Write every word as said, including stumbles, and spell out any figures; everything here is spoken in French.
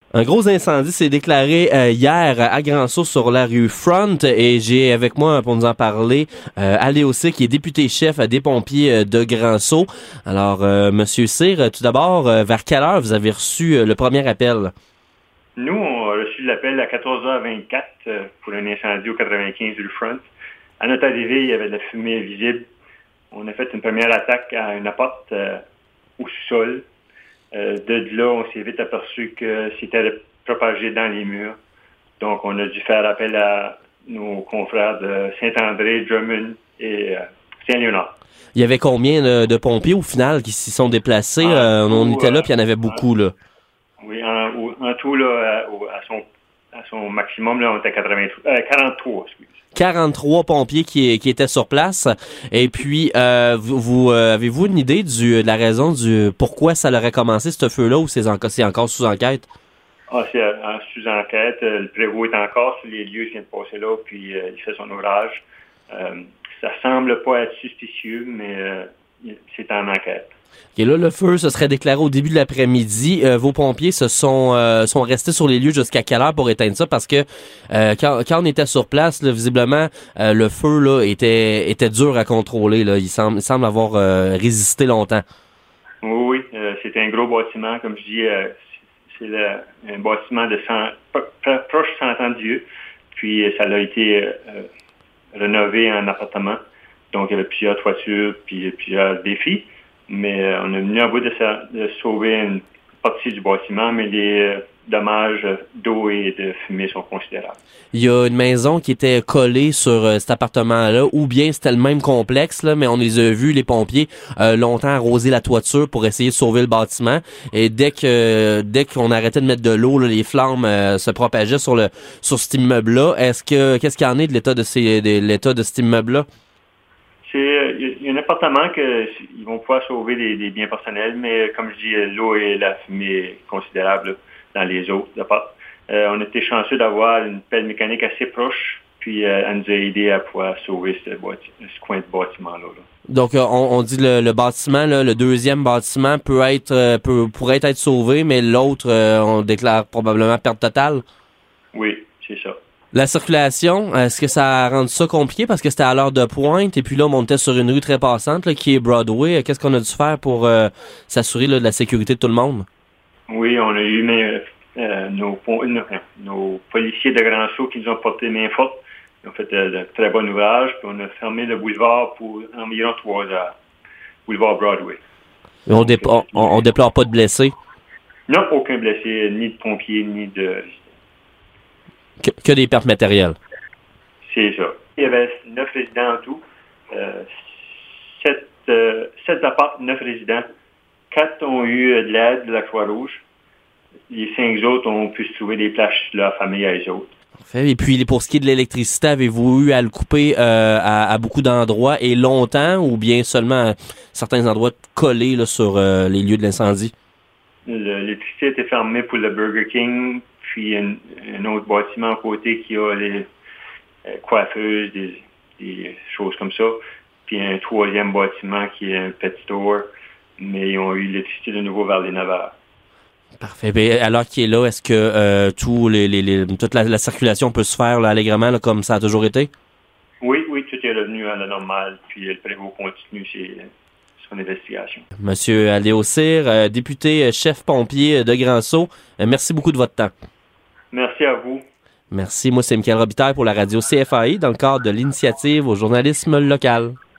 Un gros incendie s'est déclaré euh, hier à Grand-Sault sur la rue Front et j'ai avec moi pour nous en parler euh, Aléo Cyr qui est député-chef des pompiers euh, de Grand-Sault. Alors, euh, Monsieur Cyr, tout d'abord, euh, vers quelle heure vous avez reçu euh, le premier appel? Nous, on a reçu l'appel à quatorze heures vingt-quatre euh, pour un incendie au quatre-vingt-quinze rue Front. À notre arrivée, il y avait de la fumée visible. On a fait une première attaque à une appart euh, au sous-sol. Euh, de là, on s'est vite aperçu que c'était propagé dans les murs. Donc, on a dû faire appel à nos confrères de Saint-André, Drummond et euh, Saint-Léonard. Il y avait combien de, de pompiers au final qui s'y sont déplacés? En euh, on tout, était là, euh, puis il y en avait beaucoup, là. Oui, en, en tout, là, à, à, son, à son maximum, là, on était à quatre-vingt-trois, euh, quarante-trois, excusez. quarante-trois pompiers qui, qui étaient sur place. Et puis, euh, vous, vous euh, avez-vous une idée du, de la raison du pourquoi ça aurait commencé, ce feu-là, ou c'est encore, c'est encore sous enquête? Ah, c'est en sous-enquête. Le prévôt est encore sur les lieux, il vient de passer là, puis euh, il fait son ouvrage. Euh, ça semble pas être suspicieux, mais euh, c'est en enquête. Et là, le feu se serait déclaré au début de l'après-midi. Euh, vos pompiers se sont euh, sont restés sur les lieux jusqu'à quelle heure pour éteindre ça? Parce que euh, quand, quand on était sur place, là, visiblement, euh, le feu là était était dur à contrôler. Là. Il semble, il semble avoir euh, résisté longtemps. Oui, oui. Euh, c'était un gros bâtiment, comme je dis. Euh, c'est le, un bâtiment de cent, proche de cent ans de vieux. Puis ça a été euh, rénové en appartement. Donc il y avait plusieurs toitures, puis plusieurs défis. Mais euh, on est venu à bout de, ça, de sauver une partie du bâtiment, mais les euh, dommages d'eau et de fumée sont considérables. Il y a une maison qui était collée sur euh, cet appartement-là, ou bien c'était le même complexe, là, mais on les a vus, les pompiers, euh, longtemps arroser la toiture pour essayer de sauver le bâtiment. Et dès que dès qu'on arrêtait de mettre de l'eau, là, les flammes euh, se propageaient sur le sur cet immeuble-là. Est-ce que qu'est-ce qu'il y en est de l'état de ces de l'état de cet immeuble-là? C'est, il y a un appartement que ils vont pouvoir sauver des, des biens personnels, mais comme je dis, l'eau et la fumée considérable dans les autres appartements. Euh, on a été chanceux d'avoir une pelle mécanique assez proche, puis euh, elle nous a aidé à pouvoir sauver ce, bâti- ce coin de bâtiment-là. Là. Donc, on, on dit le, le bâtiment, là, le deuxième bâtiment peut être euh, peut, pourrait être sauvé, mais l'autre, euh, on déclare probablement perte totale? Oui, c'est ça. La circulation, est-ce que ça a rendu ça compliqué parce que c'était à l'heure de pointe et puis là on montait sur une rue très passante là, qui est Broadway. Qu'est-ce qu'on a dû faire pour euh, s'assurer là, de la sécurité de tout le monde? Oui, on a eu mais, euh, nos, nos, nos policiers de Grand-Sault qui nous ont porté main forte. Ils ont fait de, de très bon ouvrage, puis on a fermé le boulevard pour environ trois heures. Boulevard Broadway. Et on, dé- on, on déplore pas de blessés? Non, aucun blessé, ni de pompiers, ni de... Que, que des pertes matérielles. C'est ça. Il y avait neuf résidents en tout. Euh, sept, euh, sept apparts, neuf résidents. Quatre ont eu de l'aide de la Croix-Rouge. Les cinq autres ont pu se trouver des places de leur famille à eux autres. Parfait. Et puis, pour ce qui est de l'électricité, avez-vous eu à le couper euh, à, à beaucoup d'endroits et longtemps ou bien seulement à certains endroits collés là, sur euh, les lieux de l'incendie? Le, l'électricité était fermée pour le Burger King, puis un, un autre bâtiment à côté qui a les euh, coiffeuses, des, des choses comme ça. Puis un troisième bâtiment qui est un pet store, mais ils ont eu l'électricité de nouveau vers les neuf heures. Parfait. Bien, alors qu'il est là, est-ce que euh, tout les, les, les, toute la, la circulation peut se faire là, allègrement là, comme ça a toujours été? Oui, oui, tout est revenu à la normale, puis le prévôt continue ses, son investigation. Monsieur Aléo Cyr, euh, député euh, chef pompier de Grand-Sault, euh, merci beaucoup de votre temps. Merci à vous. Merci. Moi, c'est Michael Robitaille pour la radio C F A I dans le cadre de l'initiative au journalisme local.